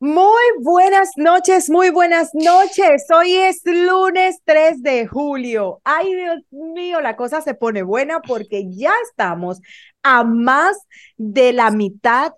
Muy buenas noches, muy buenas noches. Hoy es lunes 3 de julio. Ay, Dios mío, la cosa se pone buena porque ya estamos a más de la mitad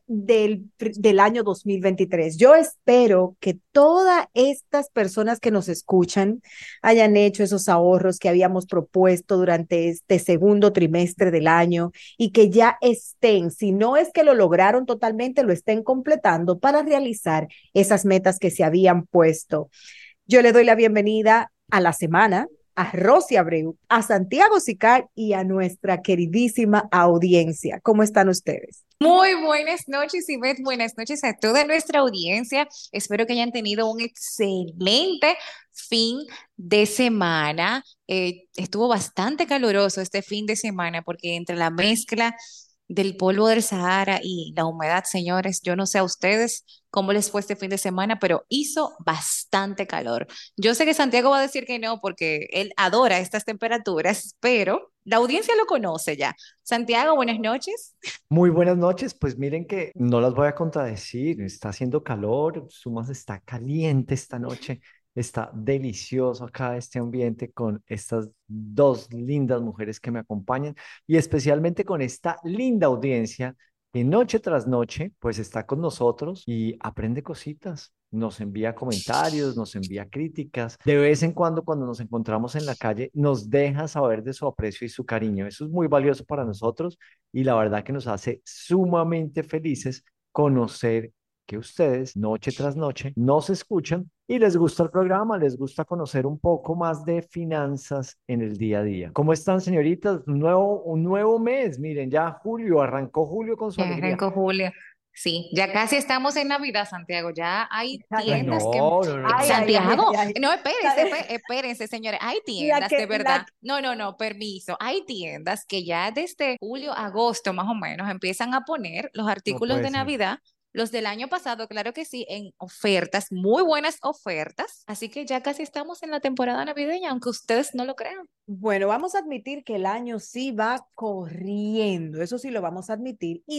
del año 2023. Yo espero que todas estas personas que nos escuchan hayan hecho esos ahorros que habíamos propuesto durante este segundo trimestre del año y que ya estén, si no es que lo lograron totalmente, lo estén completando para realizar esas metas que se habían puesto. Yo le doy la bienvenida a la semana a Rosy Abreu, a Santiago Sicar y a nuestra queridísima audiencia. ¿Cómo están ustedes? Muy buenas noches, Ivette. Buenas noches a toda nuestra audiencia. Espero que hayan tenido un excelente fin de semana. Estuvo bastante caluroso este fin de semana porque entre la mezcla del polvo del Sahara y la humedad, señores, yo no sé a ustedes cómo les fue este fin de semana, pero hizo bastante calor. Yo sé que Santiago va a decir que no porque él adora estas temperaturas, pero la audiencia lo conoce ya. Santiago, buenas noches. Muy buenas noches, pues miren que no las voy a contradecir, está haciendo calor, Sumas está caliente esta noche, está delicioso acá este ambiente con estas dos lindas mujeres que me acompañan y especialmente con esta linda audiencia que noche tras noche pues está con nosotros y aprende cositas. Nos envía comentarios, nos envía críticas. De vez en cuando nos encontramos en la calle, nos deja saber de su aprecio y su cariño. Eso es muy valioso para nosotros y la verdad que nos hace sumamente felices conocer que ustedes noche tras noche nos escuchan y les gusta el programa, les gusta conocer un poco más de finanzas en el día a día. ¿Cómo están, señoritas? Un nuevo mes, miren, ya julio, arrancó julio con su Ya alegría. arrancó Julio. Sí, ya casi estamos en Navidad, Santiago. Ya hay Ay, Ay, ay, tiendas que... no, no, no, ay, no. ay, ay, Santiago, ay. no, espérense, espérense, señores. Hay La tiendas, que, de verdad. No, no, no, permiso. Hay tiendas que ya desde julio, agosto más o menos empiezan a poner los No artículos puede de ser. Navidad. Los del año pasado, claro que sí, en ofertas, muy buenas ofertas. Así que ya casi estamos en la temporada navideña, aunque ustedes no lo crean. Bueno, vamos a admitir que el año sí va corriendo, eso sí lo vamos a admitir, y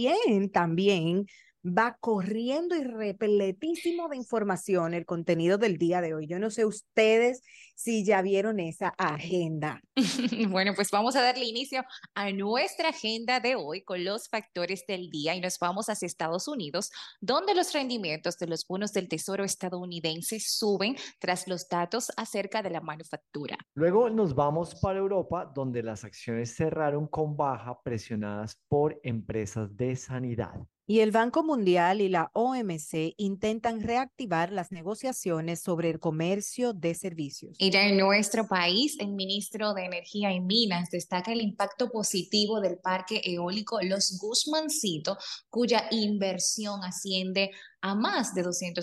también va corriendo y repletísimo de información el contenido del día de hoy. Yo no sé ustedes si ya vieron esa agenda. Bueno, pues vamos a darle inicio a nuestra agenda de hoy con los factores del día y nos vamos hacia Estados Unidos, donde los rendimientos de los bonos del Tesoro estadounidense suben tras los datos acerca de la manufactura. Luego nos vamos para Europa, donde las acciones cerraron con baja presionadas por empresas de sanidad. Y el Banco Mundial y la OMC intentan reactivar las negociaciones sobre el comercio de servicios. Y ya en nuestro país, el ministro de Energía y Minas destaca el impacto positivo del parque eólico Los Guzmancito, cuya inversión asciende a más de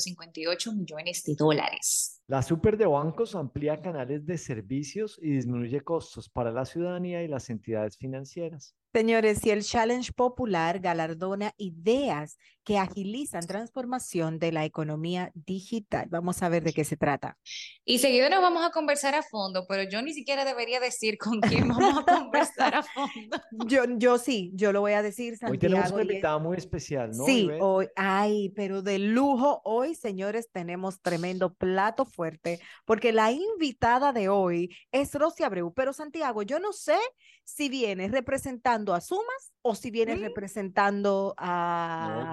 258 millones de dólares. La super de bancos amplía canales de servicios y disminuye costos para la ciudadanía y las entidades financieras. Señores, si el Challenge Popular galardona ideas que agilizan transformación de la economía digital. Vamos a ver de qué se trata. Y seguido nos vamos a conversar a fondo, pero yo ni siquiera debería decir con quién vamos a conversar a fondo. Yo sí, yo lo voy a decir, Hoy tenemos Santiago, una y es, invitada muy especial, ¿no, sí, Ivette? hoy, ay, pero de lujo, hoy, señores, tenemos tremendo plato fuerte, porque la invitada de hoy es Rosy Abreu, pero Santiago, yo no sé si viene representando a Sumas o si viene ¿Mm? representando No,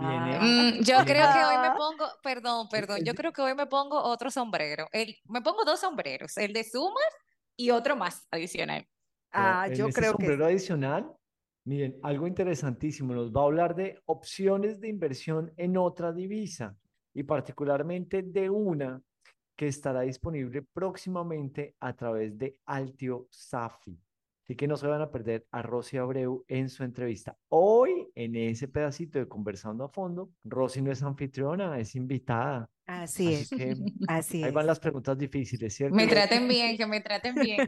Yo creo que hoy me a... pongo, perdón, es yo de- creo que hoy me pongo otro sombrero. Me pongo dos sombreros, el de Sumas y otro más adicional. no, Ah, en yo este creo que sombrero sí. adicional, miren, algo interesantísimo, nos va a hablar de opciones de inversión en otra divisa y particularmente de una que estará disponible próximamente a través de Altio Safi. Así que no se van a perder a Rosy Abreu en su entrevista. Hoy, en ese pedacito de Conversando a Fondo, Rosy no es anfitriona, es invitada. Así Así es, que así ahí van es. las preguntas difíciles, ¿cierto, Me Ivette? traten bien, que me traten bien.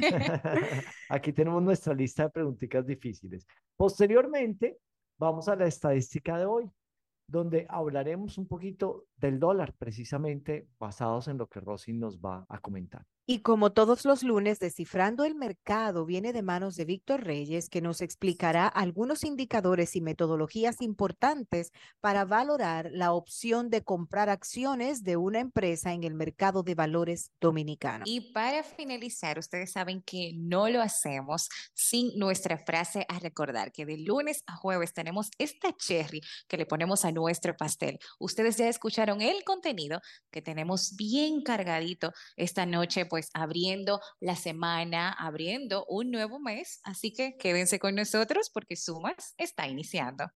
Aquí tenemos nuestra lista de preguntitas difíciles. Posteriormente, vamos a la estadística de hoy, donde hablaremos un poquito del dólar, precisamente basados en lo que Rosy nos va a comentar. Y como todos los lunes, Descifrando el Mercado viene de manos de Víctor Reyes, que nos explicará algunos indicadores y metodologías importantes para valorar la opción de comprar acciones de una empresa en el mercado de valores dominicano. Y para finalizar, ustedes saben que no lo hacemos sin nuestra frase a recordar, que de lunes a jueves tenemos esta cherry que le ponemos a nuestro pastel. Ustedes ya escucharon el contenido que tenemos bien cargadito esta noche, pues abriendo la semana, abriendo un nuevo mes. Así que quédense con nosotros porque Sumas está iniciando.